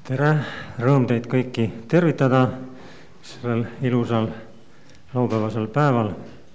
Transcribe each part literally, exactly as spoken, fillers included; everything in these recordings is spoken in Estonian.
Tere, rõõm teid kõiki tervitada sellel ilusal laupäevasel päeval.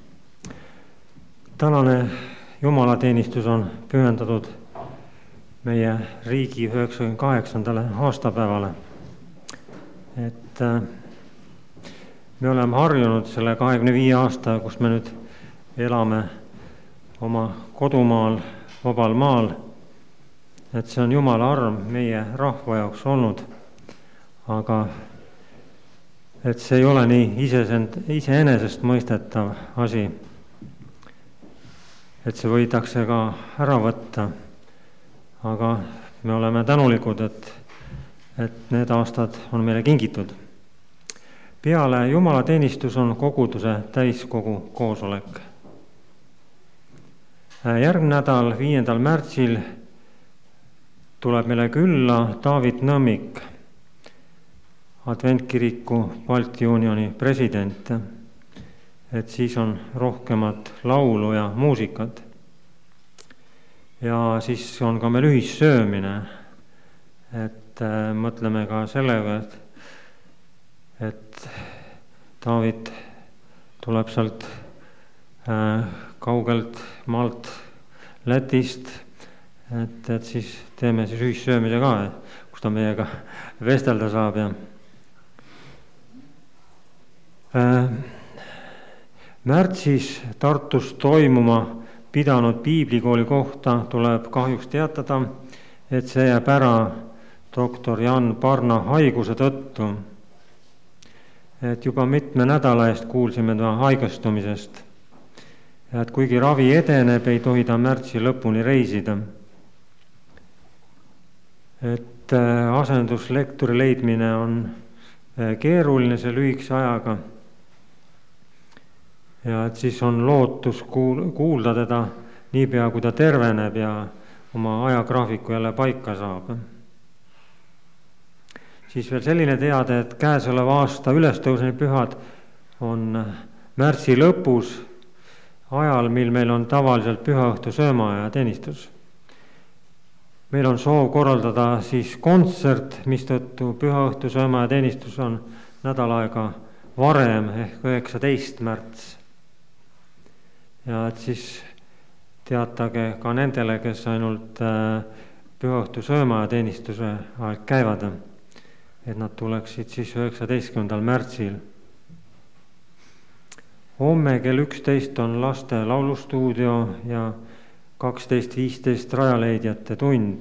Tänane jumalateenistus on pühendatud meie riigi üheksakümne kaheksandale aastapäevale. Et me oleme harjunud selle kahekümne viie aasta, kus me nüüd elame oma kodumaal, vabal maal, et see on Jumala arm meie rahva jaoks olnud, aga et see ei ole nii iseenesest mõistetav asi, et see võidakse ka ära võtta, aga me oleme tänulikud, et, et need aastad on meile kingitud. Peale jumalateenistus on koguduse täiskogu koosolek. Järgmine nädal, viiendal märtsil tuleb meile külla David Nõmmik, Adventkiriku Balti Unioni president, et siis on rohkemat laulu ja muusikat. Ja siis on ka meil ühissöömine, et äh, mõtleme ka sellega, et, et David tuleb sealt äh, kaugelt maalt Lätist, et, et siis teeme siis ühissöömise ka, kus ta meiega vestelda saab. Ja äh, märtsis Tartus toimuma pidanud piiblikooli kohta tuleb kahjuks teatada, et see jääb ära doktor Jan Parna haiguse tõttu. Et juba mitme nädala eest kuulsime ta haigestumisest. Ja et kuigi ravi edeneb, ei tohi ta märtsi lõpuni reisida. Et asenduslektori leidmine on keeruline see lühikese ajaga. Ja et siis on lootus kuulda teda niipea, kui ta terveneb ja oma ajagraafiku jälle paika saab. Siis veel selline teade, et käesoleva aasta ülestõusmise pühad on märtsi lõpus, ajal, mil meil on tavaliselt pühaõhtu sööma ja teenistus. Meil on soov korraldada siis kontsert, mistõttu pühaõhtu sööma ja teenistus on nädal aega varem ehk üheksateist märts. Ja et siis teatage ka nendele, kes ainult pühaõhtu sööma ja teenistuse aeg käivad, et nad tuleksid siis üheksateistkümnendal märtsil. Homme kell üksteist on laste laulustuudio ja kaksteist viisteist rajaleidjate tund.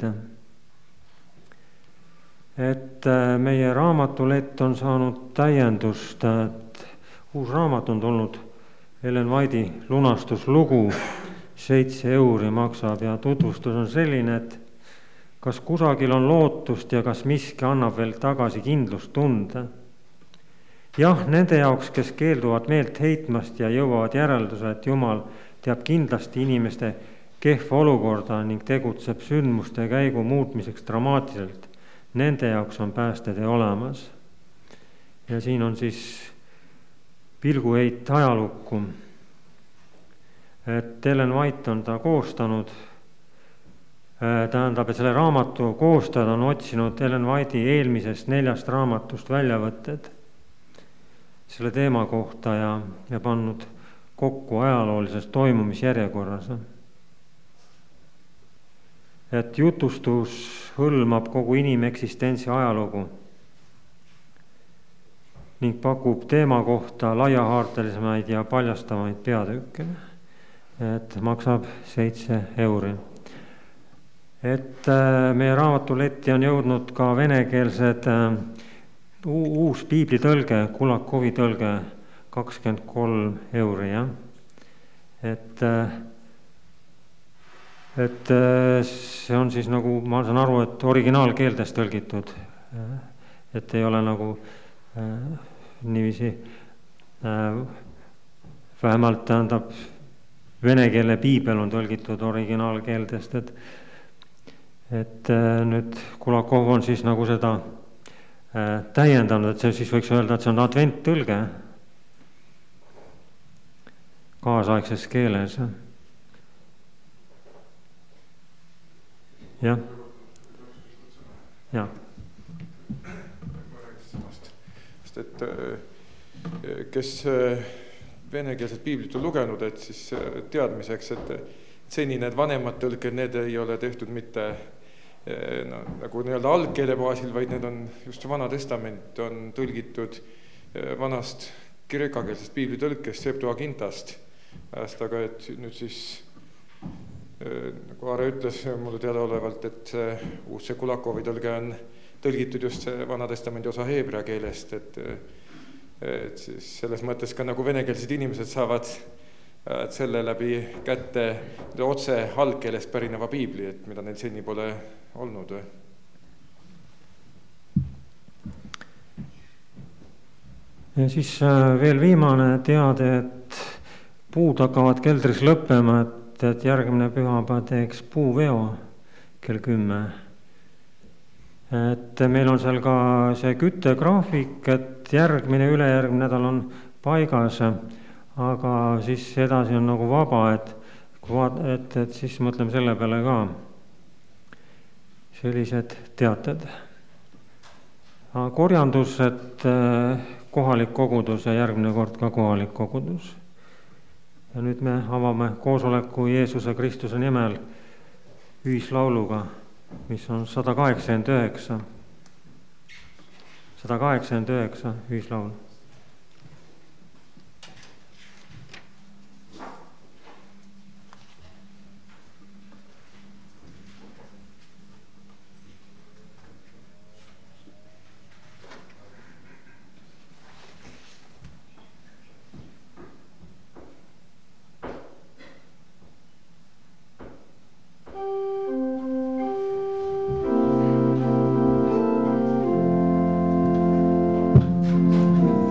Et meie raamatulett on saanud täiendust, et uus raamat on tulnud Ellen White'i lunastuslugu, seitse euri maksab ja tutvustus on selline, et kas kusagil on lootust ja kas miski annab veel tagasi kindlust tunde. Jah, nende jaoks, kes keelduvad meelt heitmast ja jõuavad järelduse, et Jumal teab kindlasti inimeste kehva olukorda ning tegutseb sündmuste käigu muutmiseks dramaatiliselt, nende jaoks on päästetee olemas. Ja siin on siis pilguheit ajalukku. Et Ellen White on ta koostanud, tähendab, et selle raamatu koostajad on otsinud Ellen White'i eelmisest neljast raamatust väljavõtted selle teema kohta ja, ja pannud kokku ajaloolises toimumisjärjekorras. Et jutustus hõlmab kogu inimeksistentsi ajalugu ning pakub teema kohta laiahaartelisemaid ja paljastavaid peatükke. Et maksab seitse euri. Et meie raamatuletti on jõudnud ka venekeelsed uus piiblitõlge, Kulakovi tõlge kakskümmend kolm euri. Ja? Et, et see on siis nagu, ma saan aru, et originaalkeeldes tõlgitud. Et ei ole nagu äh, niiviisi äh, vähemalt tähendab venekeelne piibel on tõlgitud originaalkeeldest, et, et äh, nüüd Kulakov on siis nagu seda täiendanud, et see siis võiks öelda, et see on adventtõlge kaasaegses keeles. Jah. Jah. sest et kes venekeelset piiblit on lugenud, et siis teadmiseks, et seni need vanemad tõlked, need ei ole tehtud mitte no, nagu nii-öelda algkeele baasil, vaid need on just Vana Testament on tõlgitud vanast kreekakeelsest piiblitõlkest Septuagintast. Aga et nüüd siis, nagu Aare ütles mulle teadaolevalt, et uus Sekulakovi tõlge on tõlgitud just Vana Testamendi osa heebrea keelest, et, et siis selles mõttes ka nagu venekeelsed inimesed saavad selle läbi kätte otse algkeelest pärineva piibli, et mida neil seni pole olnud. Ja siis veel viimane teade, et puud hakkavad keldris lõppema, et, et järgmine pühapäev teeks puuveo kell kümme. Et meil on seal ka see küttegraafik, et järgmine, ülejärgmine nädal on paigas, aga siis edasi on nagu vaba, et, et, et siis mõtleme selle peale ka. Sellised teated. Korjandus, et kohalik kogudus ja järgmine kord ka kohalik kogudus. Ja nüüd me avame koosoleku Jeesuse Kristuse nimel ühislauluga, mis on sada kaheksakümmend üheksa. sada kaheksakümmend üheksa ühislaul. Thank you.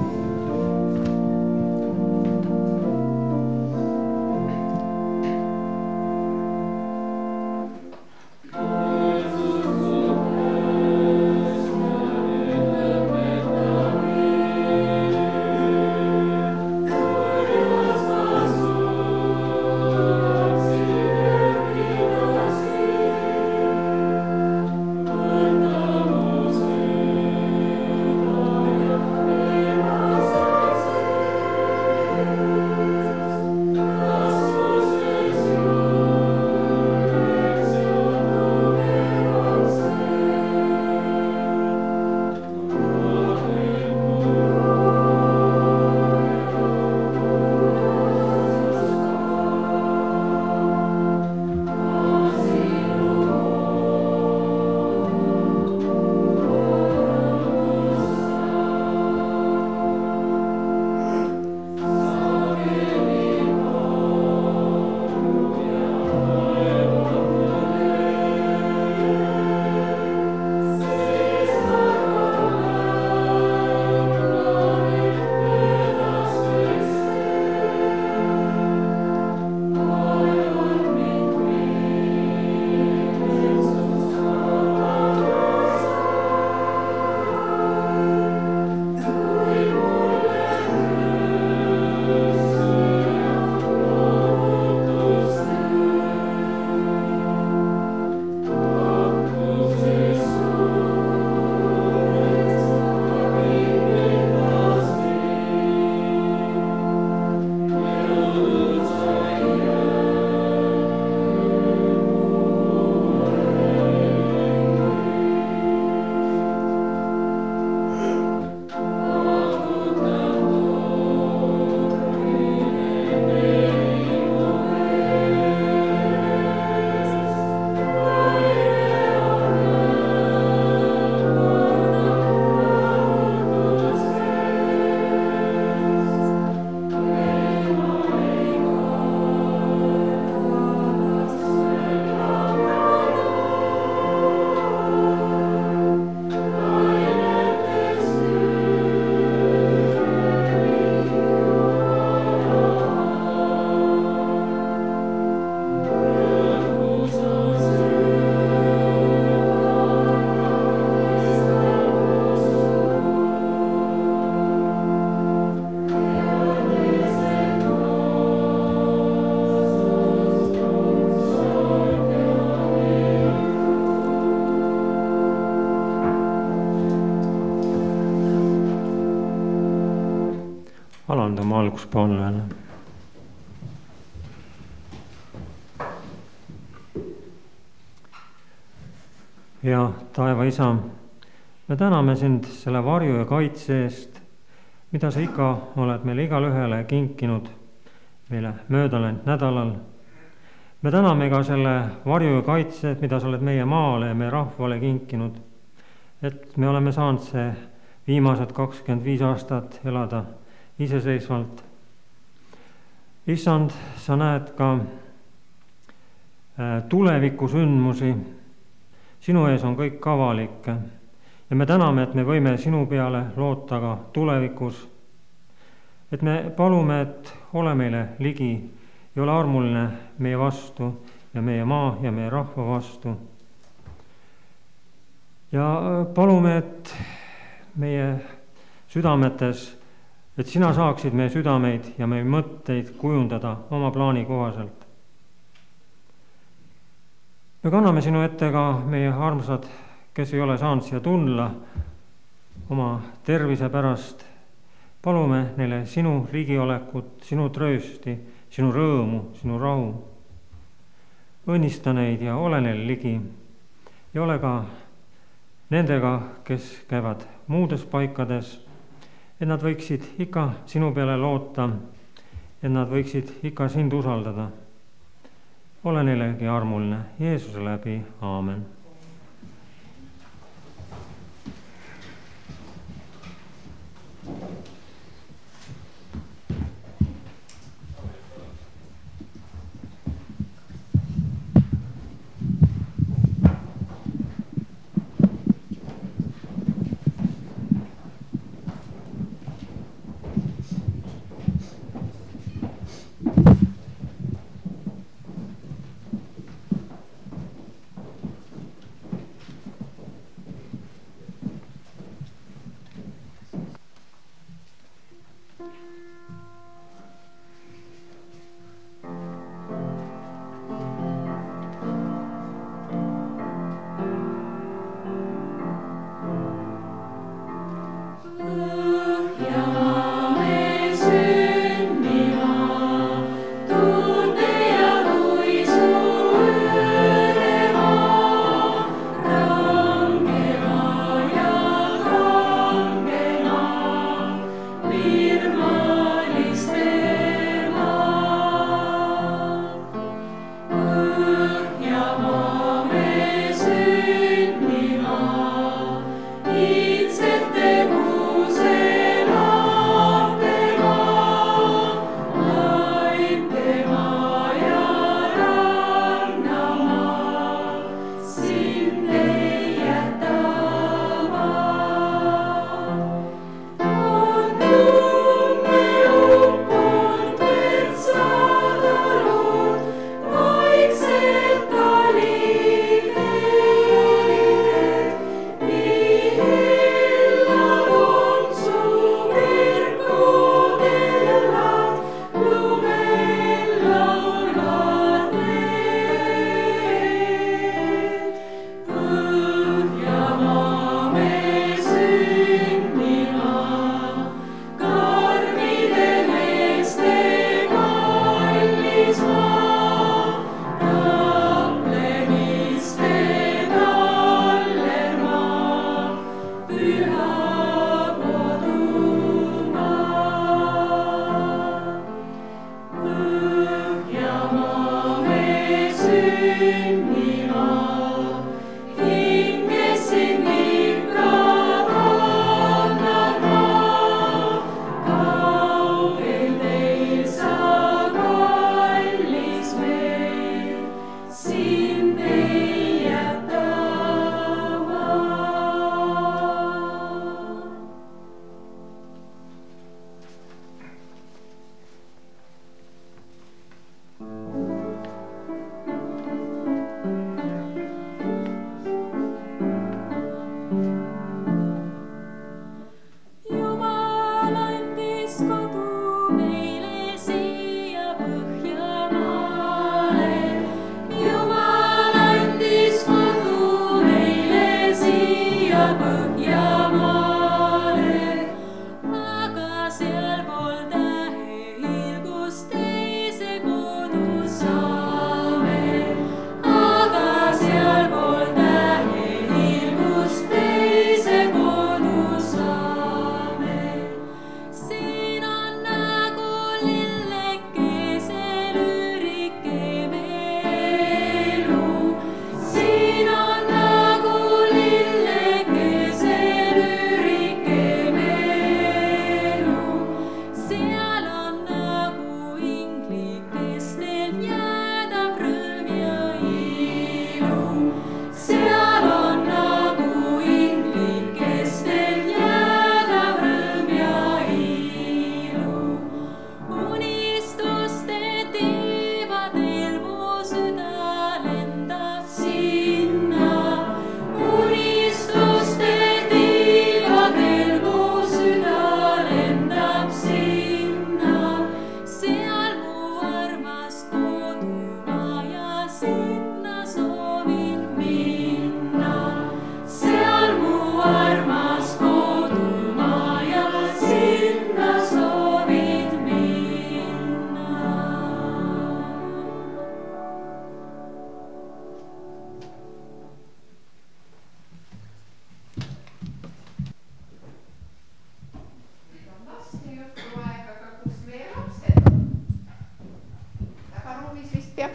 alandume alguspalvele. Ja taeva isa, me täname sind selle varju ja kaitse eest, mida sa ikka oled meile igal ühele kinkinud meile möödaläinud nädalal. Me täname ka selle varju ja kaitse, mida sa oled meie maale ja meie rahvale kinkinud, et me oleme saanud see viimased kakskümmend viis aastat elada iseseisvalt. Issand, sa näed ka tulevikusündmusi, sinu ees on kõik avalik ja me täname, et me võime sinu peale loota ka tulevikus. Et me palume, et ole meile ligi ja ole armuline meie vastu ja meie maa ja meie rahva vastu. Ja palume, et meie südametes, et sina saaksid meie südameid ja meie mõtteid kujundada oma plaani kohaselt. Me kanname sinu ette ka meie armsad, kes ei ole saanud siia tulla oma tervise pärast. Palume neile sinu ligiolekut, sinu tröösti, sinu rõõmu, sinu rahu. Õnnista neid ja ole neile ligi ja ole ka nendega, kes käivad muudes paikades, et nad võiksid ikka sinu peale loota, et nad võiksid ikka sind usaldada. Ole neilegi armuline Jeesuse läbi. Aamen.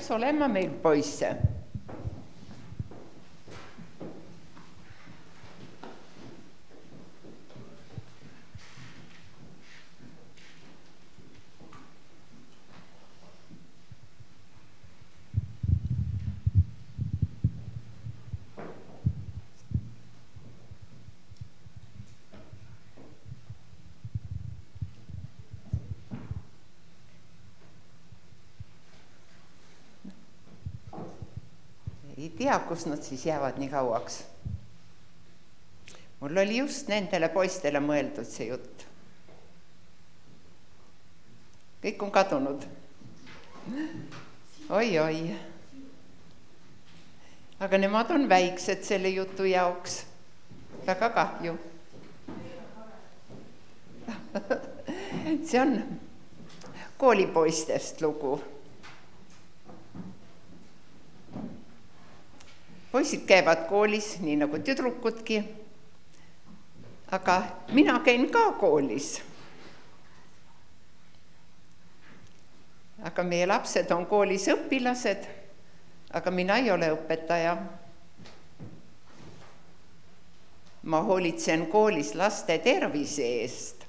peaks olema meil poisse. Ei tea, kus nad siis jäävad nii kauaks. Mul oli just nendele poistele mõeldud see jutt. Kõik on kadunud. Oi, oi. Aga nemad on väiksed selle jutu jaoks. Väga kahju. See on koolipoistest lugu. Poisid käivad koolis, nii nagu tüdrukudki, aga mina käin ka koolis. Aga meie lapsed on koolis õpilased, aga mina ei ole õpetaja. Ma hoolitsen koolis laste tervise eest.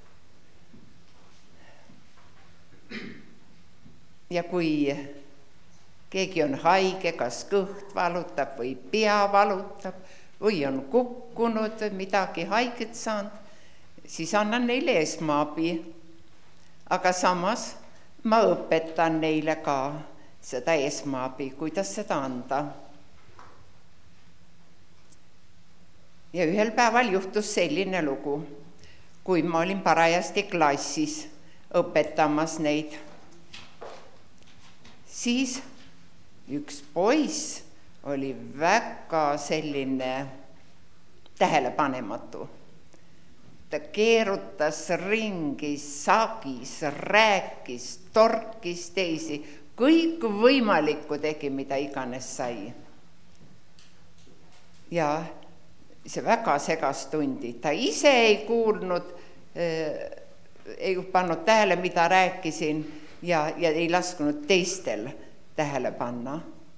Ja kui keegi on haige, kas kõht valutab või pea valutab või on kukkunud midagi haiget saanud, siis annan neile esmaabi. Aga samas ma õpetan neile ka seda esmaabi, kuidas seda anda. Ja ühel päeval juhtus selline lugu, kui ma olin parajasti klassis õpetamas neid. Siis üks poiss oli väga selline tähelepanematu. Ta keerutas ringi, sagis, rääkis, torkis teisi, kõik võimalikku tegi, mida iganes sai. Ja see väga segas tundi. Ta ise ei kuulnud, ei pannud tähele, mida rääkisin ja, ja ei lasknud teistel tähele panna.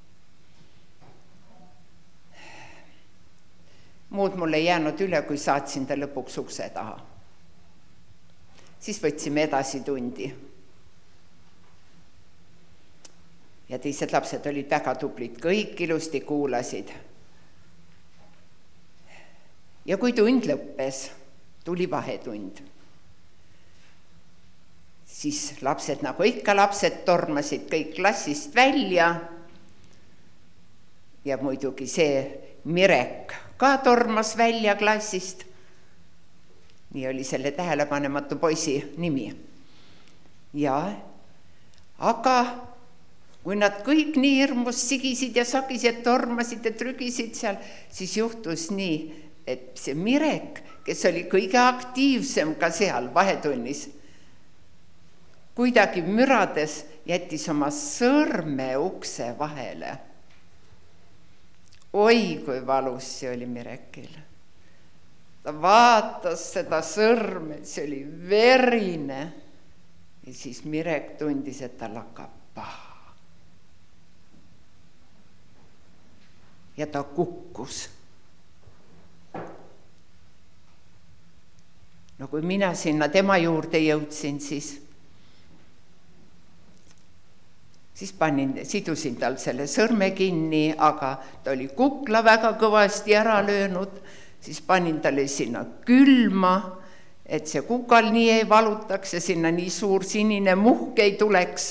Muud mul ei jäänud üle, kui saatsin ta lõpuks ukse taha. Siis võtsime edasi tundi. Ja teised lapsed olid väga tublid, kõik ilusti kuulasid. Ja kui tund lõppes, tuli vahetund. Siis lapsed, nagu ikka lapsed, tormasid kõik klassist välja. Ja muidugi see Mirek ka tormas välja klassist. Nii oli selle tähelepanematu poisi nimi. Ja, aga kui nad kõik nii hirmus sigisid ja sagisid, tormasid ja trügisid seal, siis juhtus nii, et see Mirek, kes oli kõige aktiivsem ka seal vahetunnis, kuidagi mürades jättis oma sõrme ukse vahele. Oi, kui valus see oli Mirekil. Ta vaatas seda sõrme, see oli verine. Ja siis Mirek tundis, et ta lakkab paha. Ja ta kukkus. No kui mina sinna tema juurde jõudsin, siis Siis panin, sidusin tal selle sõrme kinni, aga ta oli kukla väga kõvasti ära löönud. Siis panin talle sinna külma, et see kukal nii ei valutaks ja sinna nii suur sinine muhk ei tuleks.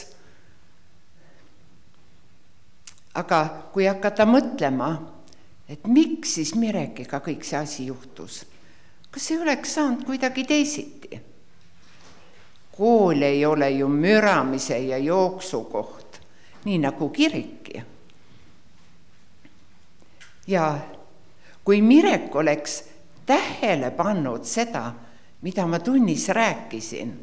Aga kui hakata mõtlema, et miks siis Mirekiga kõik see asi juhtus, kas ei oleks saanud kuidagi teisiti? Kool ei ole ju müramise ja jooksu koht. Nii nagu kiriki. Ja kui Mirek oleks tähele pannud seda, mida ma tunnis rääkisin,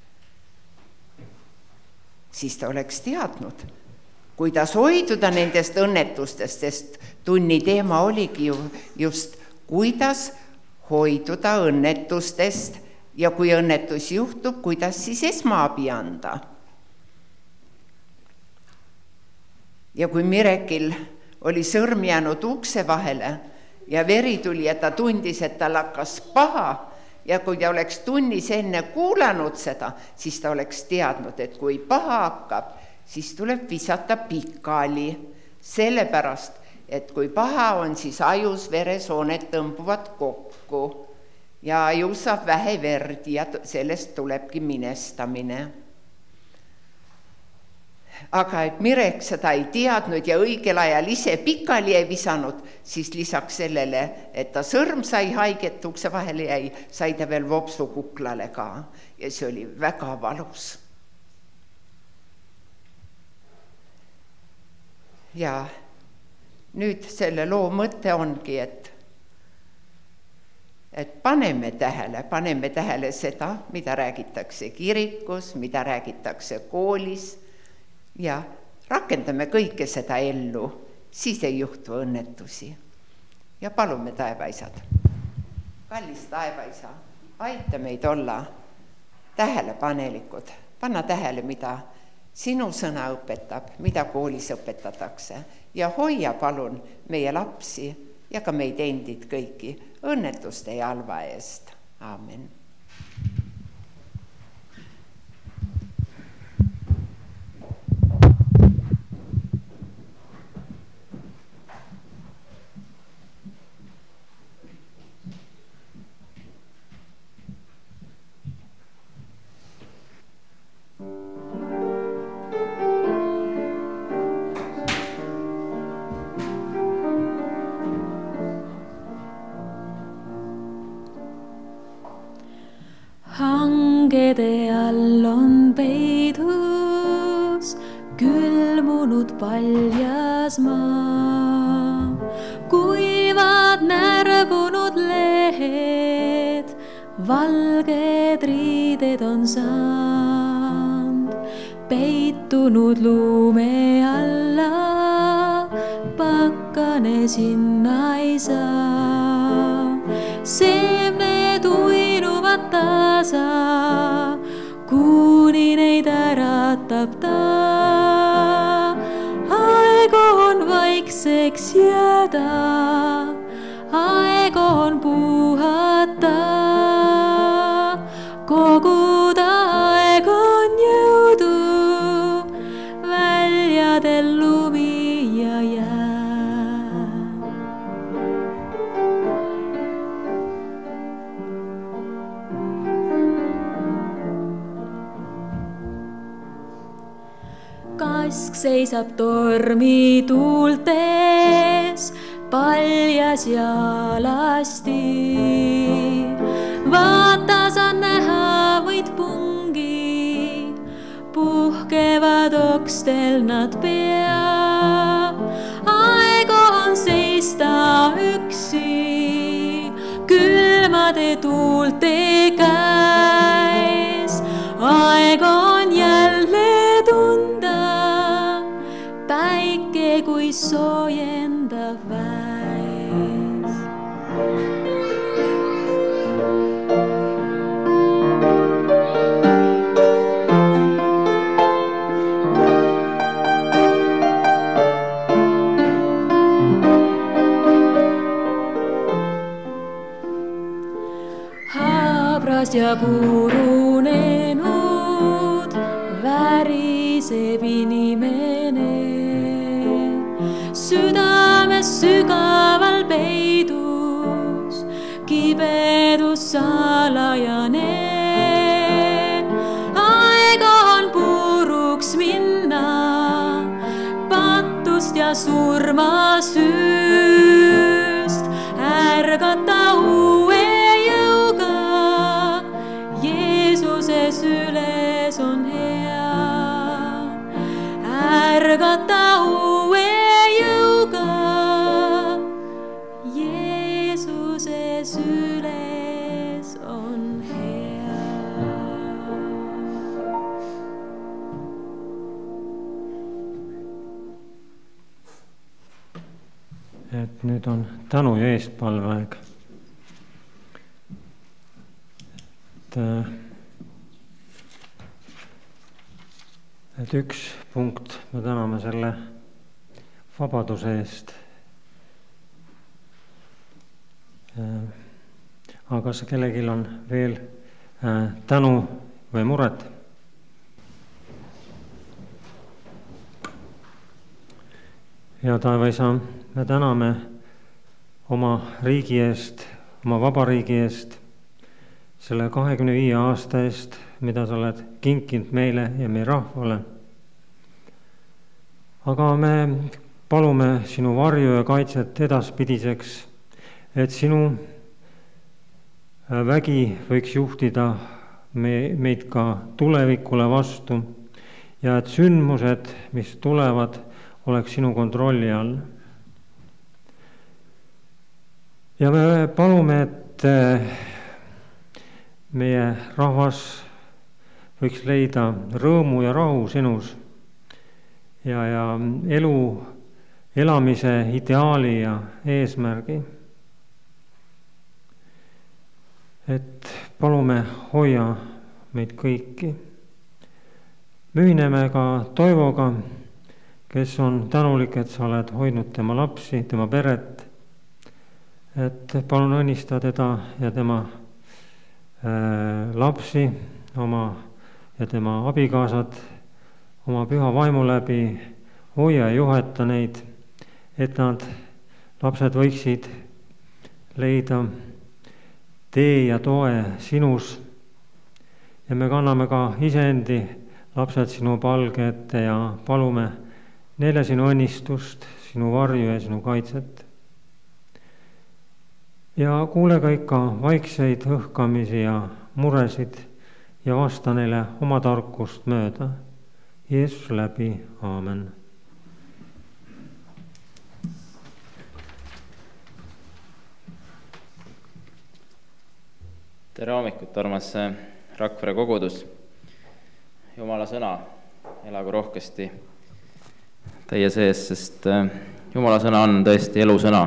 siis ta oleks teadnud, kuidas hoiduda nendest õnnetustest, sest tunni teema oligi ju just, kuidas hoiduda õnnetustest ja kui õnnetus juhtub, kuidas siis esmaabi anda. ja kui Mirekil oli sõrm jäänud ukse vahele ja veri tuli ja ta tundis, et tal hakkas paha ja kui ta oleks tunnis enne kuulanud seda, siis ta oleks teadnud, et kui paha hakkab, siis tuleb visata pikali, sellepärast, et kui paha on, siis ajus veresooned tõmbuvad kokku ja aju saab vähe verd ja sellest tulebki minestamine. Aga et Mirek seda ei teadnud ja õigel ajal ise pikali ei visanud, siis lisaks sellele, et ta sõrm sai haiget, ukse vahele jäi, sai ta veel vopsu kuklale ka ja see oli väga valus. Ja nüüd selle loo mõte ongi, et, et paneme tähele, paneme tähele seda, mida räägitakse kirikus, mida räägitakse koolis, ja rakendame kõike seda ellu, siis ei juhtu õnnetusi. Ja palume taevaisad. Kallis taevaisa, aita meid olla tähelepanelikud. Panna tähele, mida sinu sõna õpetab, mida koolis õpetatakse. Ja hoia palun meie lapsi ja ka meid endid kõiki õnnetuste ja halva eest. Aamen. Hangede all on peidus külmunud paljas maa, kuivad närbunud lehed, valged riided on saanud, peitunud lume alla, pakkane sinna ei saa, seemned uinuvad tasa, kuni neid äratab ta. Aeg on vaikseks jääda, aeg on puhata, koguda aeg on jõudu, väljadel lumi ja jää. Kask seisab tormi tuultes, paljas ja alasti. Vaata sa näha võid pungi, puhkevad okstel nad pea. Aeg on seista üksi, külmade tuulte käes. Aeg on jälle tunda, päike kui soojendav väes. Habras ja purunenud, väriseb inimene. Südames sügaval peidus, kibedus salajane. Aeg on puruks minna, patust ja surmasüüst, ärgata uue jõuga, Jeesuse süles on hea. Ärgata uue jõuga, Jeesuse süles on hea. Et nüüd on tänu ja eestpalveaeg. Et, et üks punkt, me täname selle vabaduse eest. Aga kas kellelgi on veel tänu või muret? Ja taevaisa, me täname oma riigi eest, oma vabariigi eest, selle kahekümne viie aasta eest, mida sa oled kinkinud meile ja meie rahvale. Aga me palume sinu varju ja kaitset edaspidiseks, et sinu vägi võiks juhtida me, meid ka tulevikule vastu ja et sündmused, mis tulevad, oleks sinu kontrolli all. Ja me palume, et meie rahvas võiks leida rõõmu ja rahu sinus ja, ja elu elamise ideaali ja eesmärgi. Et palume hoia meid kõiki. Me ühineme ka Toivoga, kes on tänulik, et sa oled hoidnud tema lapsi, tema peret. Et palun õnnista teda ja tema äh, lapsi oma ja tema abikaasad oma püha vaimu läbi, hoia ja juheta neid, et nad, lapsed võiksid leida tee ja toe sinus ja me kanname ka iseendi lapsed sinu palge ette ja palume neile sinu õnnistust, sinu varju ja sinu kaitset. Ja kuule ka ikka vaikseid õhkamisi ja muresid ja vasta neile oma tarkust mööda. Jeesus läbi, aamen. Tere hommikut, armas Rakvere kogudus. Jumala sõna elagu rohkesti teie sees, sest Jumala sõna on tõesti elusõna.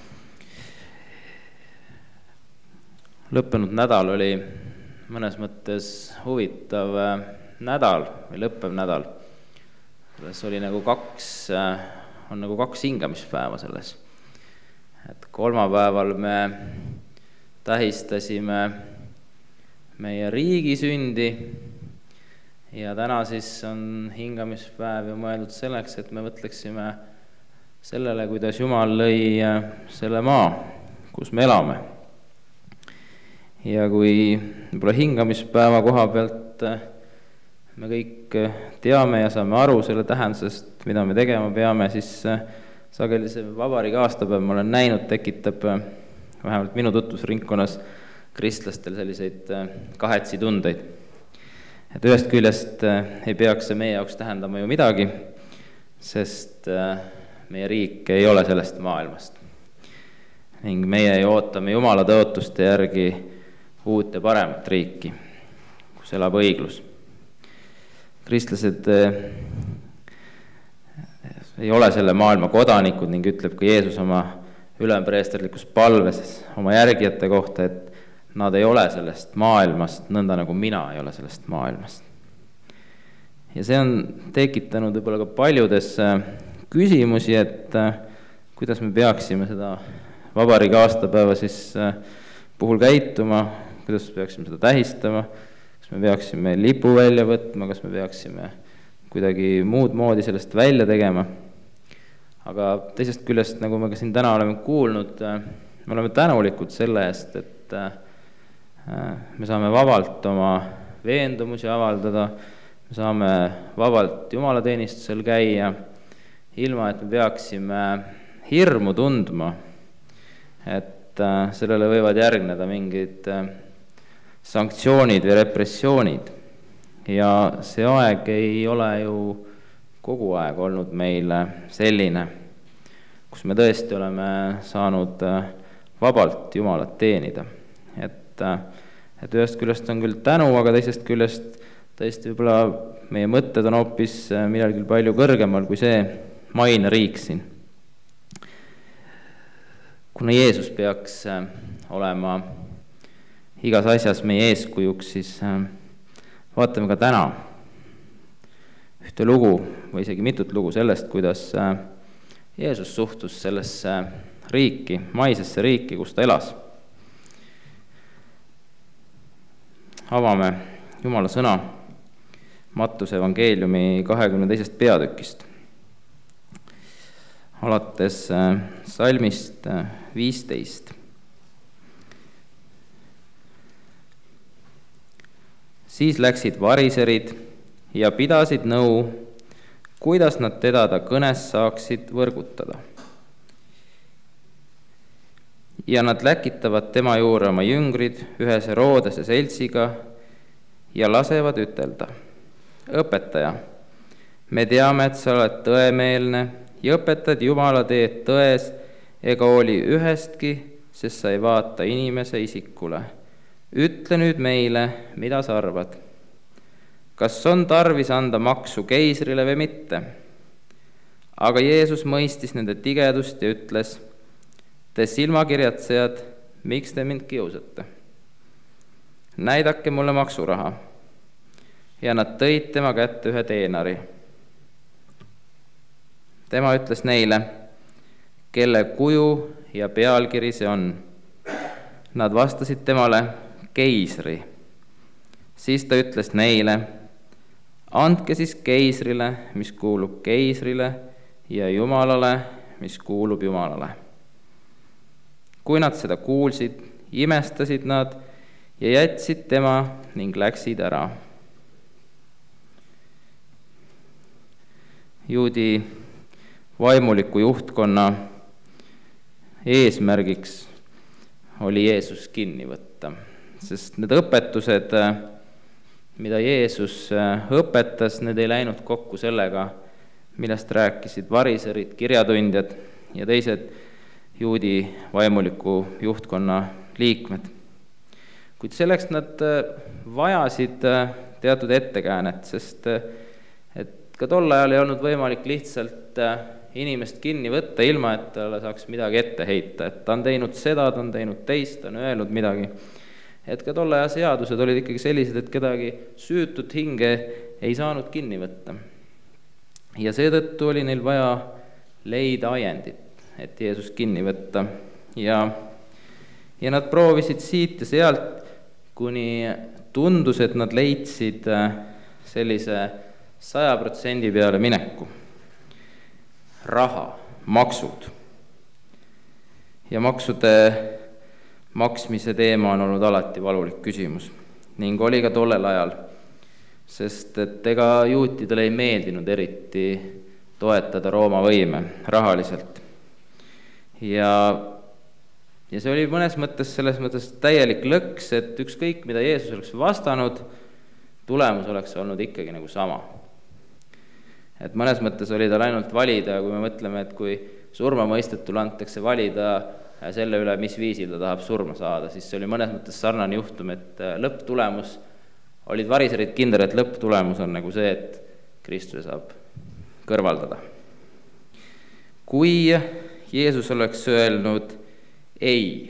Lõppenud nädal oli mõnes mõttes huvitav nädal või lõppev nädal. Selles oli nagu kaks, on nagu kaks hingamispäeva selles. Et kolmapäeval me tähistasime meie riigi sündi ja täna siis on hingamispäev ja mõeldud selleks, et me mõtleksime sellele, kuidas Jumal lõi selle maa, kus me elame. Ja kui võib-olla hingamispäeva koha pealt me kõik teame ja saame aru selle tähendusest, mida me tegema peame, siis sageli see vabariigi aastapäev, ma olen näinud, tekitab vähemalt minu tutvusringkonnas kristlastel selliseid kahetsi tundeid. Et ühest küljest ei peaks see meie jaoks tähendama ju midagi, sest meie riik ei ole sellest maailmast. Ning meie ei ootame Jumala tõotuste järgi uut ja paremat riiki, kus elab õiglus. Kristlased ei ole selle maailma kodanikud ning ütleb ka Jeesus oma ülempreesterlikus palves oma järgijate kohta, et nad ei ole sellest maailmast, nõnda nagu mina ei ole sellest maailmast. Ja see on tekitanud võib-olla ka paljudes küsimusi, et kuidas me peaksime seda vabariigi aastapäeva siis puhul käituma, kuidas me peaksime seda tähistama, kas me peaksime lipu välja võtma, kas me peaksime kuidagi muud moodi sellest välja tegema. Aga teisest küljest, nagu me ka siin täna oleme kuulnud, me oleme tänulikud selle eest, et me saame vabalt oma veendumusi avaldada, me saame vabalt jumalateenistusel käia, ilma et me peaksime hirmu tundma, et sellele võivad järgneda mingid sanktsioonid või repressioonid. Ja see aeg ei ole ju kogu aeg olnud meile selline, kus me tõesti oleme saanud vabalt Jumalat teenida. Et, et ühest küljest on küll tänu, aga teisest küljest tõesti võib-olla meie mõtted on hoopis millal küll palju kõrgemal kui see maine riik siin. Kuna Jeesus peaks olema igas asjas meie eeskujuks, siis vaatame ka täna ühte lugu või isegi mitut lugu sellest, kuidas Jeesus suhtus sellesse riiki, maisesse riiki, kus ta elas. Avame Jumala sõna Mattuse evangeeliumi kahekümne teisest peatükist, alates salmist viisteist. Siis läksid variserid ja pidasid nõu, kuidas nad teda ta kõnes saaksid võrgutada. Ja nad läkitavad tema juurde oma jüngrid ühes Herodese seltsiga ja lasevad ütelda: õpetaja, me teame, et sa oled tõemeelne ja õpetad Jumala teed tões ega hooli ühestki, sest sa ei vaata inimese isikule. Ütle nüüd meile, mida sa arvad. Kas on tarvis anda maksu keisrile või mitte? Aga Jeesus mõistis nende tigedust ja ütles: te silmakirjatsejad, miks te mind kiusate? Näidake mulle maksuraha. Ja nad tõid tema kätte ühe teenari. Tema ütles neile, kelle kuju ja pealkiri see on. Nad vastasid temale: keisri. Siis ta ütles neile: andke siis keisrile, mis kuulub keisrile, ja Jumalale, mis kuulub Jumalale. Kui nad seda kuulsid, imestasid nad ja jätsid tema ning läksid ära. Juudi vaimuliku juhtkonna eesmärgiks oli Jeesus kinni võtta, sest need õpetused, mida Jeesus õpetas, need ei läinud kokku sellega, millest rääkisid variserid, kirjatundjad ja teised Juudi vaimuliku juhtkonna liikmed. Kuid selleks nad vajasid teatud ettekäänet, sest et ka tol ajal ei olnud võimalik lihtsalt inimest kinni võtta, ilma et talle saaks midagi ette heita, et ta on teinud seda, ta on teinud teist, ta on öelnud midagi. Et ka tolle aja seadused olid ikkagi sellised, et kedagi süütut hinge ei saanud kinni võtta. Ja seetõttu oli neil vaja leida ajendit, et Jeesus kinni võtta. Ja, ja nad proovisid siit ja sealt, kuni tundus, et nad leidsid sellise saja protsendi peale mineku. Raha, maksud. Ja maksude maksmise teema on olnud alati valulik küsimus ning oli ka tollel ajal, sest et ega juutidele ei meeldinud eriti toetada Rooma võime rahaliselt. Ja, ja see oli mõnes mõttes selles mõttes täielik lõks, et ükskõik mida Jeesus oleks vastanud, tulemus oleks olnud ikkagi nagu sama. Et mõnes mõttes oli tal ainult valida, kui me mõtleme, et kui surmamõistetule antakse valida selle üle, mis viisil ta tahab surma saada, siis see oli mõnes mõttes sarnane juhtum, et lõpptulemus, olid variserid kindel, et lõpptulemus on nagu see, et Kristuse saab kõrvaldada. Kui Jeesus oleks öelnud ei,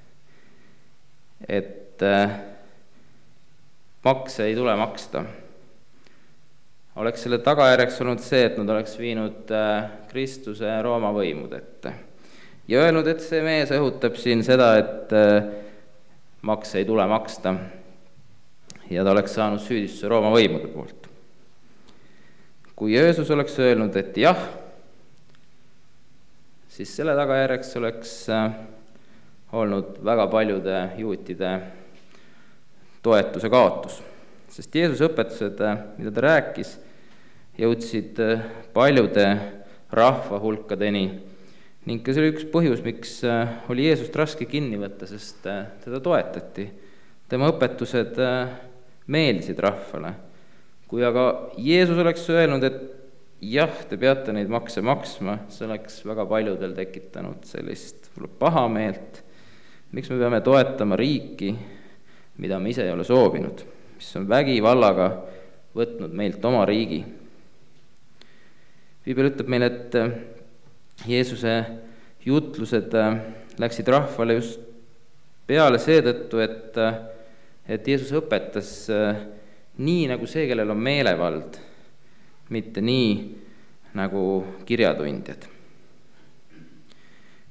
et makse ei tule maksta, oleks selle tagajärjeks olnud see, et nad oleks viinud Kristuse Rooma võimud ette ja öelnud, et see mees õhutab siin seda, et makse ei tule maksta ja ta oleks saanud süüdistuse Rooma võimude poolt. Kui Jeesus oleks öelnud, et jah, siis selle tagajärjeks oleks olnud väga paljude juutide toetuse kaotus. Sest Jeesuse õpetused, mida ta rääkis, jõudsid paljude rahva hulkadeni ning ka see oli üks põhjus, miks oli Jeesust raske kinni võtta, sest teda toetati. Tema õpetused meeldisid rahvale. Kui aga Jeesus oleks öelnud, et jah, te peate neid makse maksma, see oleks väga paljudel tekitanud sellist pahameelt. Miks me peame toetama riiki, mida me ise ei ole soovinud, mis on vägivallaga võtnud meilt oma riigi. Piibel ütleb meile, et Jeesuse jutlused läksid rahvale just peale seetõttu, et, et Jeesus õpetas nii, nagu see, kellel on meelevald, mitte nii, nagu kirjatundjad.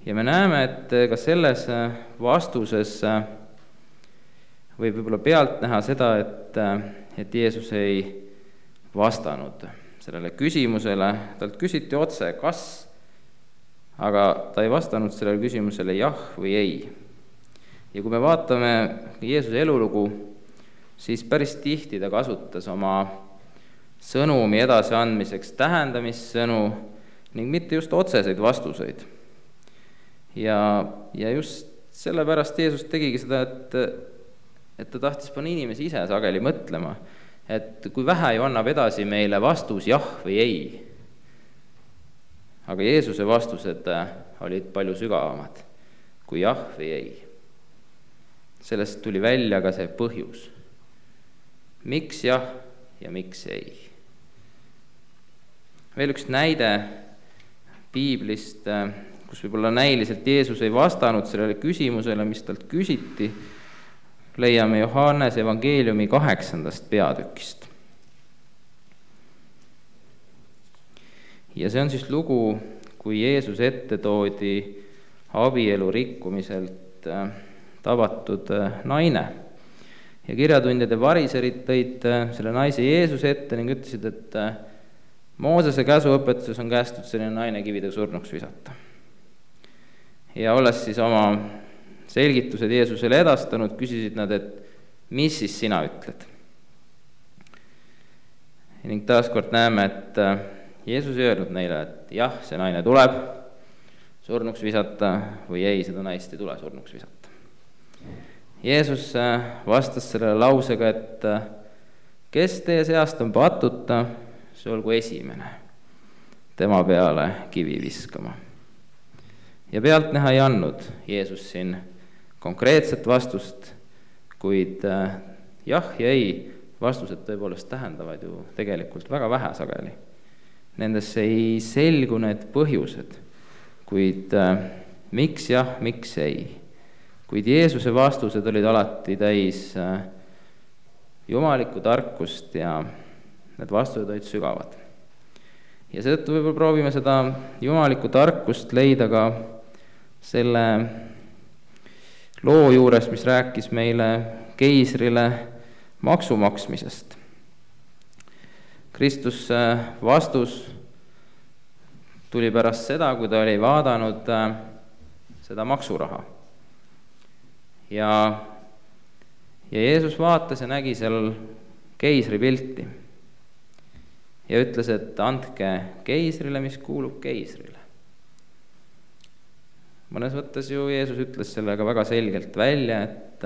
ja me näeme, et ka selles vastuses võib võib-olla pealt näha seda, et, et Jeesus ei vastanud sellele küsimusele, talt küsiti otse, kas, aga ta ei vastanud sellele küsimusele jah või ei. Ja kui me vaatame Jeesuse elulugu, siis päris tihti ta kasutas oma sõnumi edasiandmiseks tähendamissõnu ning mitte just otseseid vastuseid. Ja, ja just sellepärast Jeesus tegigi seda, et, et ta tahtis panna inimesi ise sageli mõtlema, et kui vähe ju annab edasi meile vastus jah või ei. Aga Jeesuse vastused olid palju sügavamad kui jah või ei. Sellest tuli välja ka see põhjus. Miks jah ja miks ei. Veel üks näide piiblist, kus võib-olla näiliselt Jeesus ei vastanud sellele küsimusele, mis talt küsiti, leiame Johannese evangeeliumi kaheksandast peatükist. Ja see on siis lugu, kui Jeesus ette toodi abielu rikkumiselt tabatud naine. Ja kirjatundjad ja variserid tõid selle naise Jeesuse ette ning ütlesid, et Moosese käsuõpetuses on kästud selline naine kividega surnuks visata. Ja olles siis oma selgitused Jeesusele edastanud, küsisid nad, et mis siis sina ütled? Ning taaskord näeme, et Jeesus ei öelnud neile, et jah, see naine tuleb surnuks visata või ei, seda naist ei tule surnuks visata. Jeesus vastas sellele lausega, et kes teie seast on patuta, see olgu esimene tema peale kivi viskama. Ja pealt näha ei andnud Jeesus siin konkreetset vastust, kuid jah ja ei vastused tõepoolest tähendavad ju tegelikult väga vähe sageli. Nendesse ei selgu need põhjused, kuid miks jah, miks ei. Kuid Jeesuse vastused olid alati täis jumalikku tarkust ja need vastused olid sügavad. Ja seetõttu võib-olla proovime seda jumalikku tarkust leida ka selle loo juures, mis rääkis meile keisrile maksu maksmisest. Kristus vastus tuli pärast seda, kui ta oli vaadanud seda maksuraha. Ja, ja Jeesus vaatas ja nägi seal keisri pilti ja ütles, et andke keisrile, mis kuulub keisrile. Mõnes võttes ju Jeesus ütles sellega väga selgelt välja, et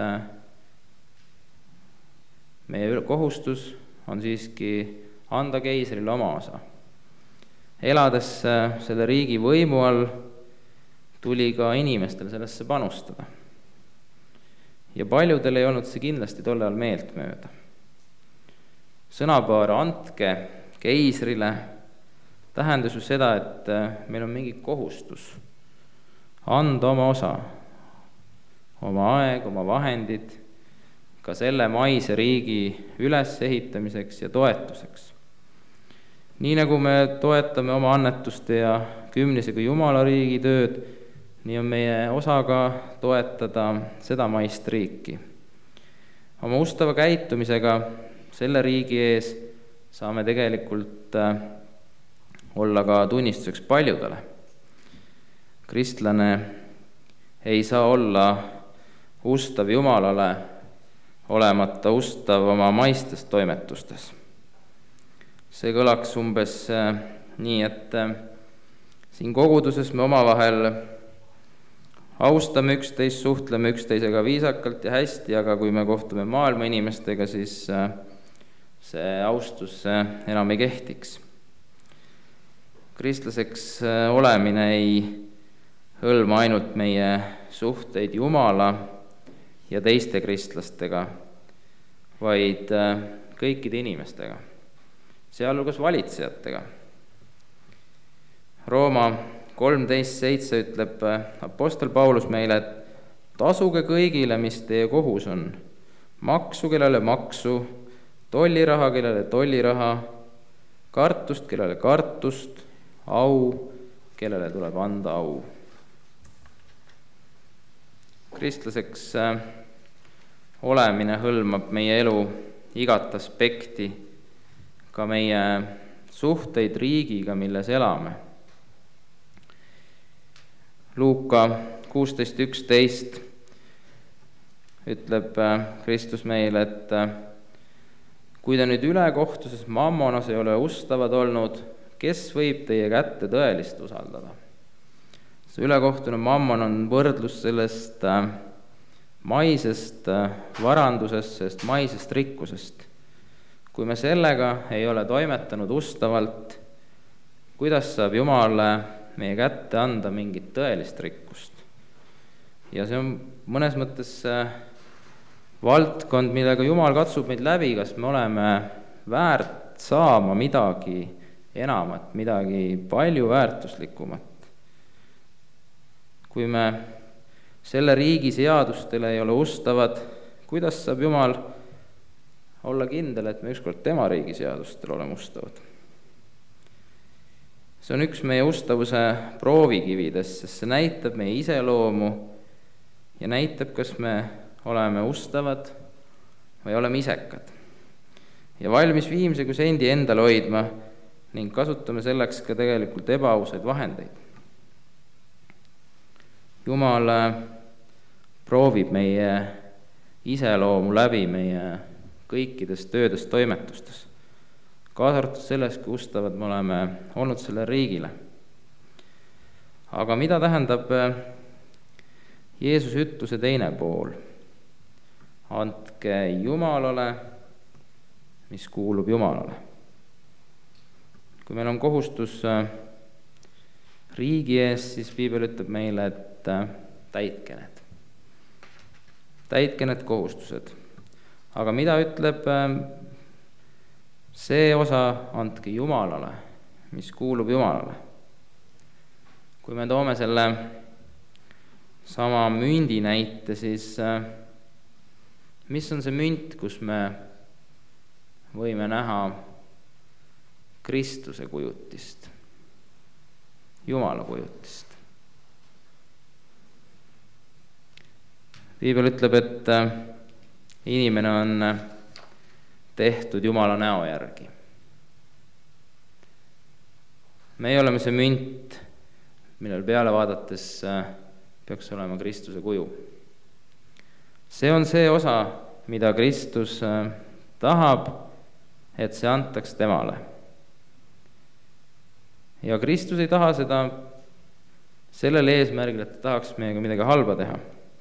meie kohustus on siiski anda keisrile oma osa. Elades selle riigi võimu all tuli ka inimestel sellesse panustada. Ja paljudel ei olnud see kindlasti tolle all meelt mööda. Sõnapaar andke keisrile tähendas ju seda, et meil on mingi kohustus anda oma osa, oma aeg, oma vahendid ka selle maise riigi ülesehitamiseks ja toetuseks. Nii nagu me toetame oma annetuste ja kümnisega Jumala riigi tööd, nii on meie osa ka toetada seda maist riiki. Oma ustava käitumisega selle riigi ees saame tegelikult olla ka tunnistuseks paljudele. Kristlane ei saa olla ustav Jumalale, olemata ustav oma maistes toimetustes. See kõlaks umbes nii, et siin koguduses me omavahel austame üksteist, suhtleme üksteisega viisakalt ja hästi, aga kui me kohtume maailma inimestega, siis see austus enam ei kehtiks. Kristlaseks olemine ei hõlma ainult meie suhteid Jumala ja teiste kristlastega, vaid kõikide inimestega, sealhulgas valitsejatega. Rooma kolmteist seitse ütleb apostel Paulus meile, et tasuge kõigile, mis teie kohus on. Maksu, kellele maksu, tolliraha, kellele tolliraha, kartust, kellele kartust, au, kellele tuleb anda au. kristlaseks olemine hõlmab meie elu igat aspekti, ka meie suhteid riigiga, milles elame. Luuka kuusteist üksteist ütleb Kristus meile, et kui te nüüd ülekohtuses mammonas ei ole ustavad olnud, kes võib teie kätte tõelist usaldada? See ülekohtune mammon on võrdlus sellest maisest varandusest, sellest maisest rikkusest. Kui me sellega ei ole toimetanud ustavalt, kuidas saab Jumal meie kätte anda mingit tõelist rikkust? Ja see on mõnes mõttes valdkond, millega Jumal katsub meid läbi, kas me oleme väärt saama midagi enamat, midagi palju väärtuslikumat. Kui me selle riigi seadustele ei ole ustavad, kuidas saab Jumal olla kindel, et me ükskord tema riigi seadustele oleme ustavad? See on üks meie ustavuse proovikividest, sest see näitab meie iseloomu ja näitab, kas me oleme ustavad või oleme isekad. Ja valmis viimse kui sendi endale hoidma ning kasutame selleks ka tegelikult ebaausaid vahendeid. Jumal proovib meie iseloomu läbi meie kõikides töödes toimetustes, kaasa arvatud selles, kui ustavad me oleme olnud selle riigile. Aga mida tähendab Jeesuse ütluse teine pool? Andke Jumalale, mis kuulub Jumalale. Kui meil on kohustus riigi ees, siis Piibel ütleb meile, et täitke need. Täitke need kohustused. Aga mida ütleb see osa, andke Jumalale, mis kuulub Jumalale? Kui me toome selle sama mündi näite, siis mis on see münt, kus me võime näha Kristuse kujutist, Jumala kujutist? Piibel ütleb, et inimene on tehtud Jumala näo järgi. Meie oleme see münt, millel peale vaadates peaks olema Kristuse kuju. See on see osa, mida Kristus tahab, et see antaks temale. Ja Kristus ei taha seda sellel eesmärgil, et ta tahaks meiega midagi halba teha.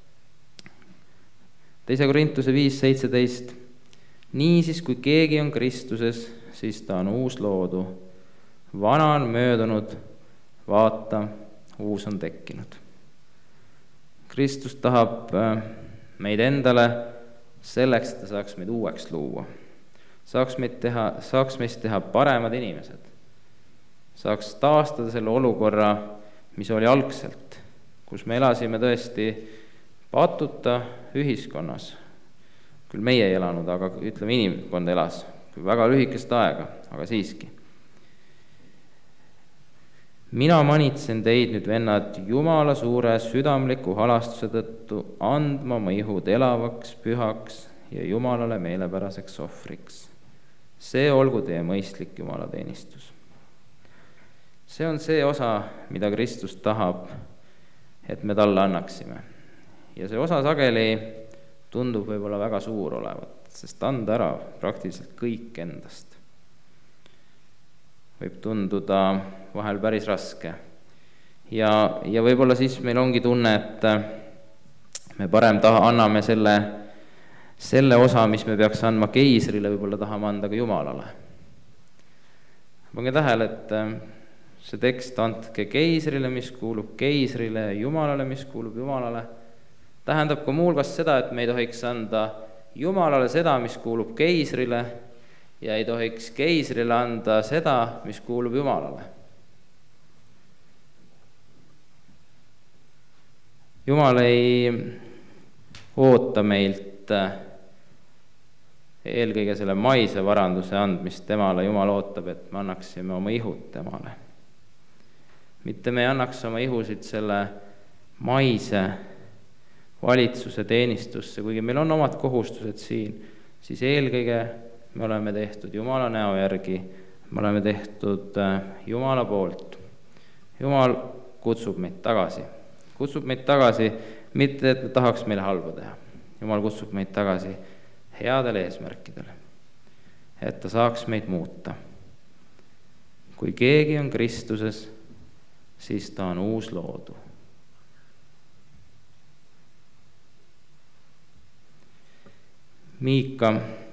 Teise Korintuse viis seitseteist. Niisiis, kui keegi on Kristuses, siis ta on uus loodu. Vana on möödunud, vaata, uus on tekkinud. Kristus tahab meid endale selleks, et ta saaks meid uueks luua. Saaks, meid teha, saaks meist teha paremad inimesed. Saaks taastada selle olukorra, mis oli algselt, kus me elasime tõesti patuta ühiskonnas. Küll meie ei elanud, aga ütleme, inimkond elas küll väga lühikest aega, aga siiski. Mina manitsen teid nüüd, vennad, Jumala suure südamliku halastuse tõttu andma oma ihud elavaks, pühaks ja Jumalale meelepäraseks ohvriks. See olgu teie mõistlik Jumala teenistus. See on see osa, mida Kristus tahab, et me talle annaksime. Ja see osa sageli tundub võib-olla väga suur olevat, sest anda ära praktiliselt kõik endast võib tunduda vahel päris raske. Ja, ja võib-olla siis meil ongi tunne, et me parem taha, anname selle, selle osa, mis me peaks andma keisrile, võib-olla tahame anda ka Jumalale. Pange tähele, et see tekst, andke keisrile, mis kuulub keisrile, ja Jumalale, mis kuulub Jumalale, tähendab ka muulgas seda, et me ei tohiks anda Jumalale seda, mis kuulub keisrile, ja ei tohiks keisrile anda seda, mis kuulub Jumalale. Jumal ei oota meilt eelkõige selle maise varanduse andmist temale. Jumal ootab, et me annaksime oma ihud temale. Mitte me ei annaks oma ihusid selle maise valitsuse teenistusse, kuigi meil on omad kohustused siin, siis eelkõige me oleme tehtud Jumala näo järgi, me oleme tehtud Jumala poolt. Jumal kutsub meid tagasi. Kutsub meid tagasi, mitte et ta tahaks meile halba teha. Jumal kutsub meid tagasi headele eesmärkidele, et ta saaks meid muuta. Kui keegi on Kristuses, siis ta on uus loodu. Miika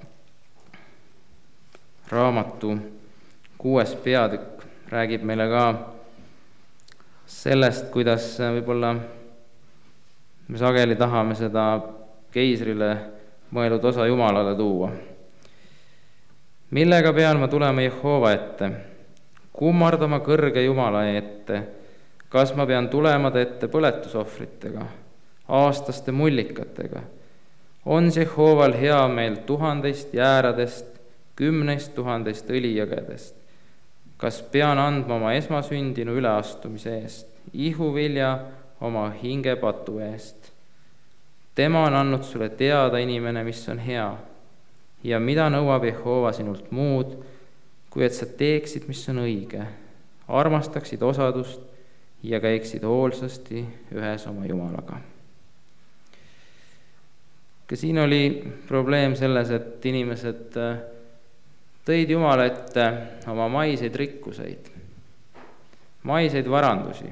raamatu kuues peatükk räägib meile ka sellest, kuidas võib-olla me sageli tahame seda keisrile mõeldud osa Jumalale tuua. Millega pean ma tulema Jehova ette? Kummardama kõrge Jumala ette? Kas ma pean tulema ta ette põletusohvritega, aastaste mullikatega? On Jehoval hea meil tuhandeist jääradest, kümneist tuhandest õlijõgedest? Kas pean andma oma esmasündinu üleastumise eest, ihuvilja oma hingepatu eest? Tema on andnud sulle teada, inimene, mis on hea, ja mida nõuab Jehova sinult muud, kui et sa teeksid, mis on õige, armastaksid osadust ja käiksid hoolsasti ühes oma Jumalaga. Ka siin oli probleem selles, et inimesed tõid Jumala ette oma maiseid rikkuseid, maiseid varandusi,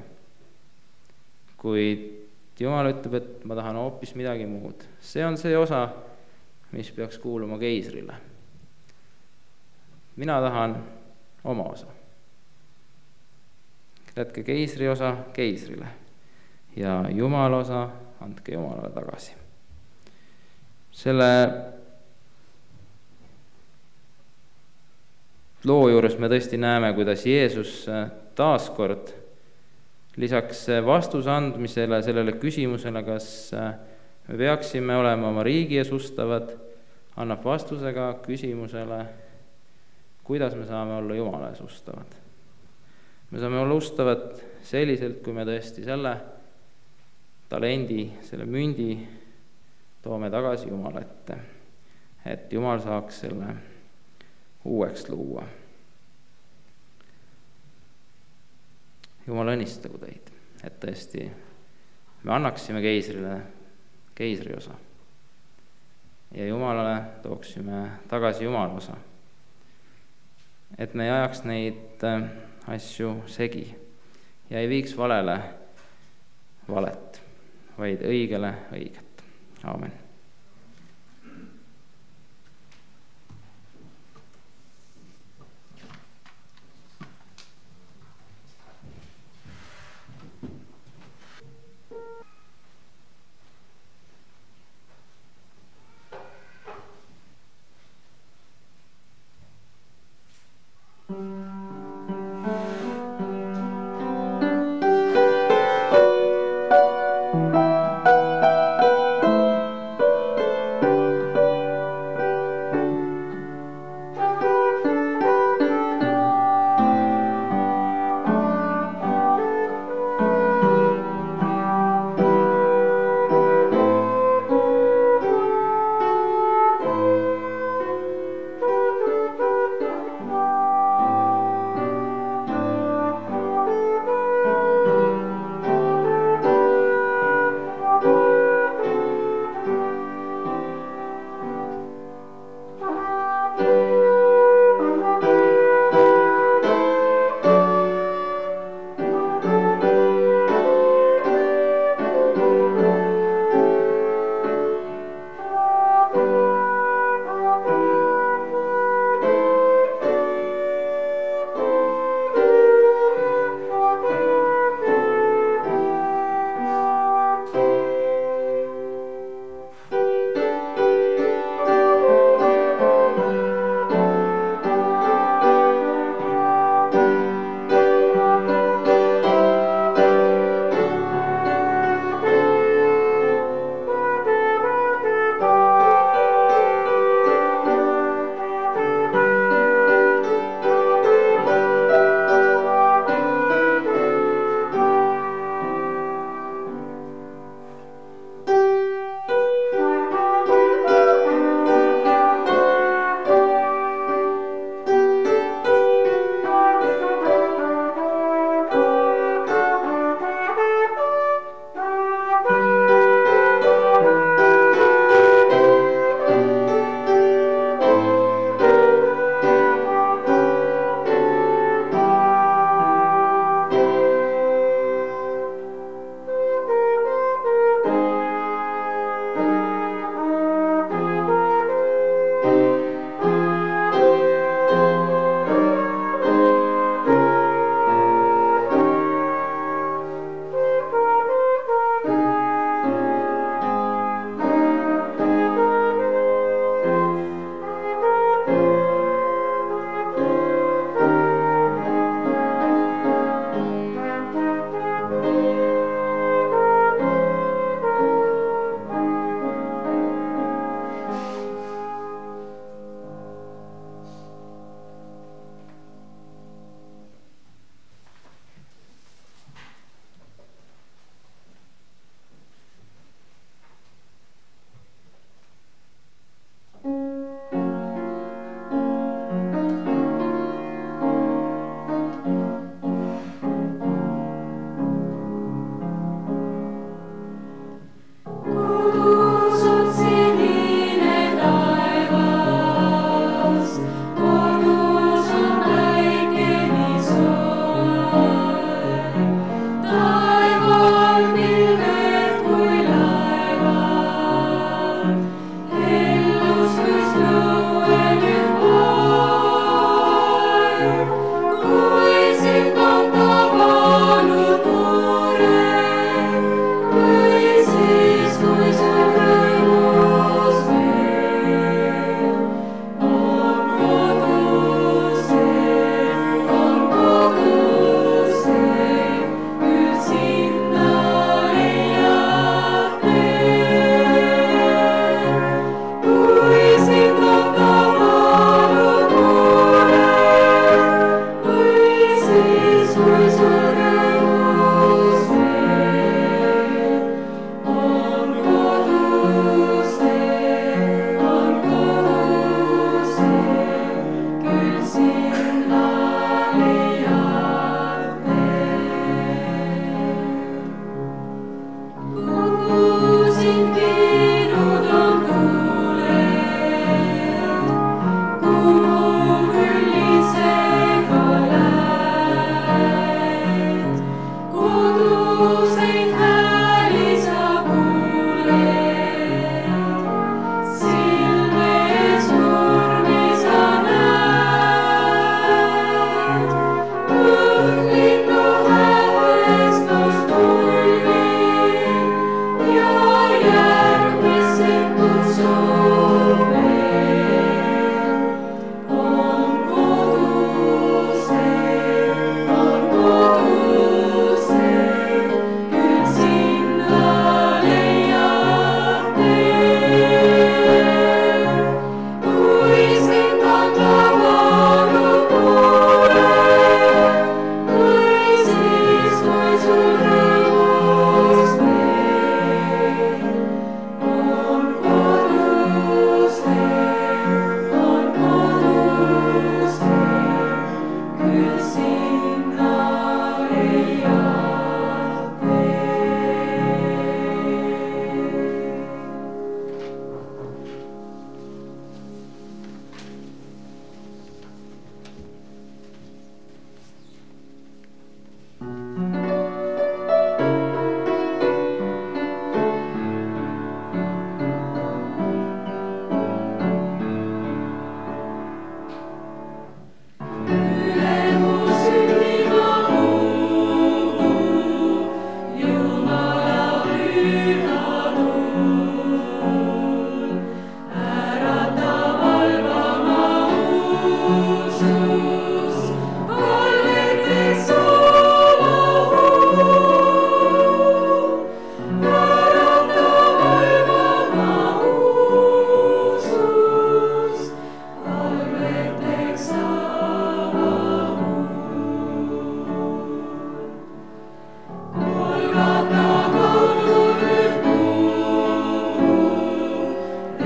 kuid Jumal ütleb, et ma tahan hoopis midagi muud. See on see osa, mis peaks kuuluma keisrile. Mina tahan oma osa. Jätke keisri osa keisrile ja Jumala osa andke Jumalale tagasi. Selle loo juures me tõesti näeme, kuidas Jeesus taaskord lisaks vastuse andmisele sellele küsimusele, kas me peaksime olema oma riigi ees ustavad, annab vastusega küsimusele, kuidas me saame olla Jumala ees ustavad. Me saame olla ustavad selliselt, kui me tõesti selle talendi, selle mündi toome tagasi Jumala ette, et Jumal saaks selle uueks luua. Jumal õnnistagu teid, et tõesti me annaksime keisrile keisri osa ja Jumalale tooksime tagasi Jumala osa, et me ei ajaks neid asju segi ja ei viiks valele valet, vaid õigele õiget. Aamen.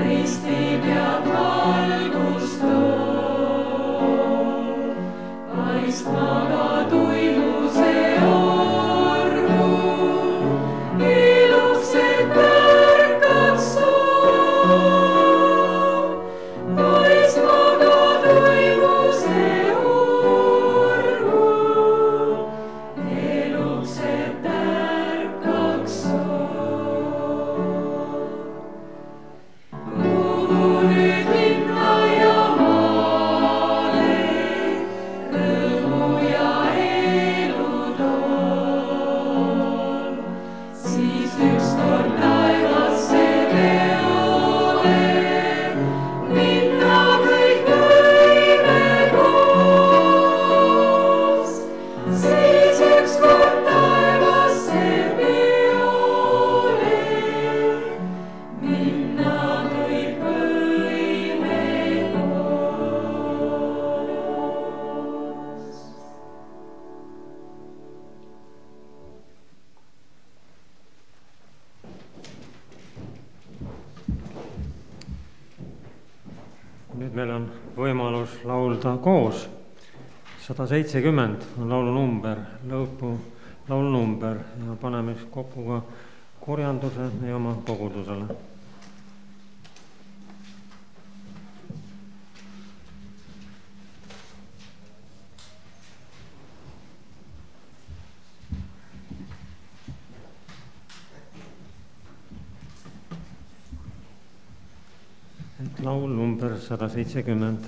Nüüd meil on võimalus laulda koos. sada seitsekümmend on laulunumber, lõpu laulunumber ja paneme kokku ka korjanduse meie oma kogudusele. Laul number sada seitsekümmend.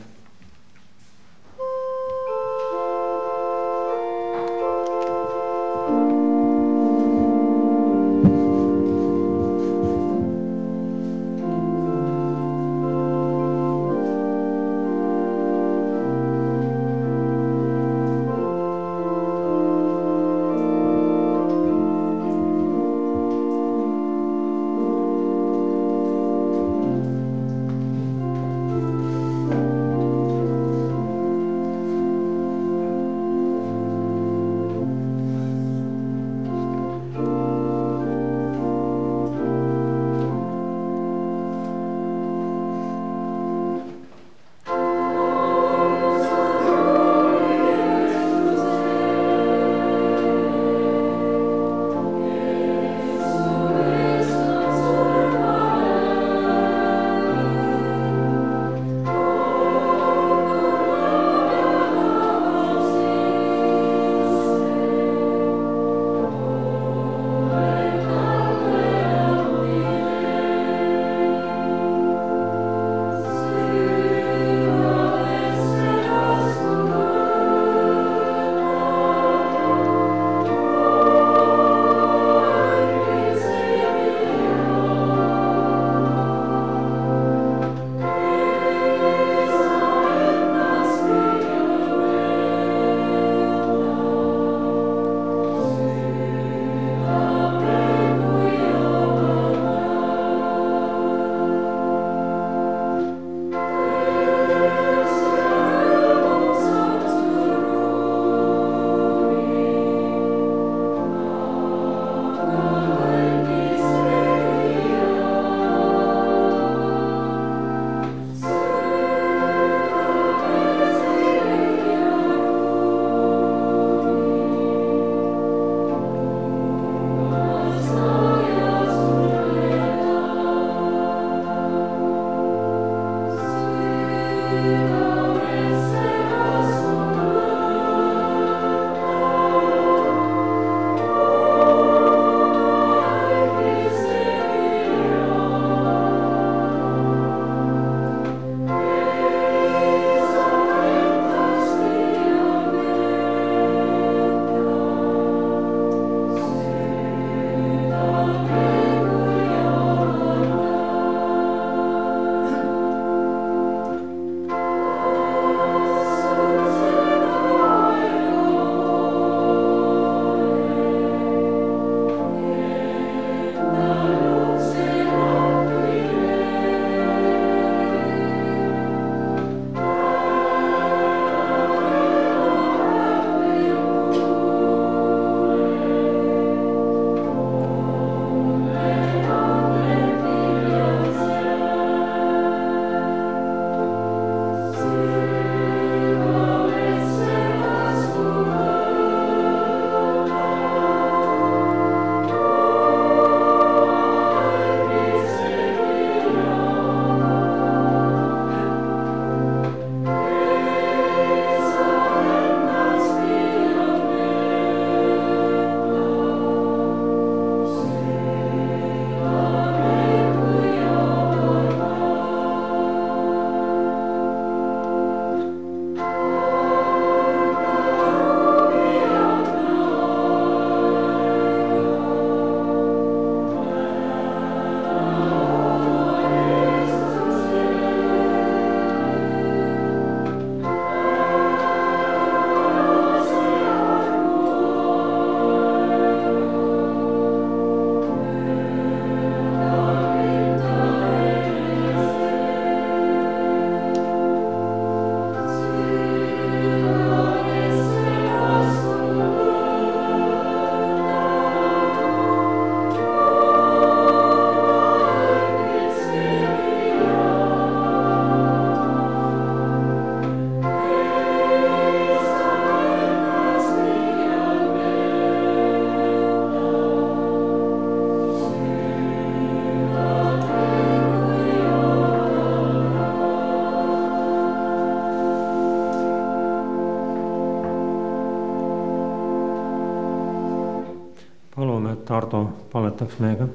Hardo paletaks meiega.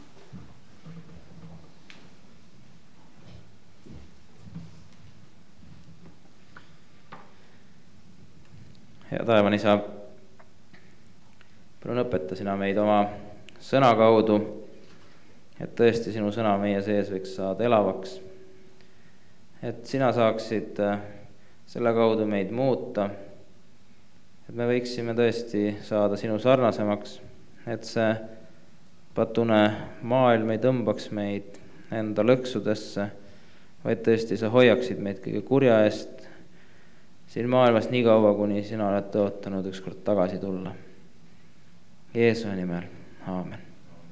Hea taevane Isa, palun õpeta sina meid oma sõna kaudu, et tõesti sinu sõna meie sees võiks saada elavaks, et sina saaksid selle kaudu meid muuta, et me võiksime tõesti saada sinu sarnasemaks, et see patune maailm ei tõmbaks meid enda lõksudesse, vaid tõesti sa hoiaksid meid kõige kurja eest siin maailmas nii kaua, kuni sina oled tõotanud ükskord tagasi tulla. Jeesuse nimel, aamen.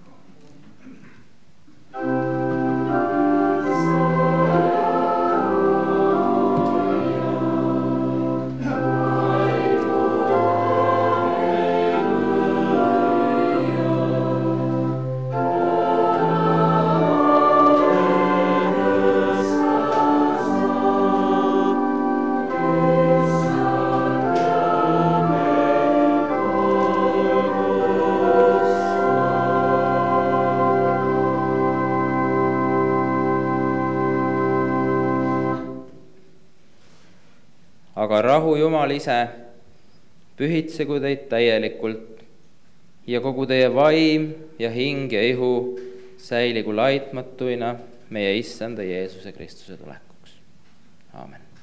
Aga rahu Jumal ise pühitsegu teid täielikult ja kogu teie vaim ja hing ja ihu säiligu laitmatuina meie Issanda Jeesuse Kristuse tulekuks. Aamen.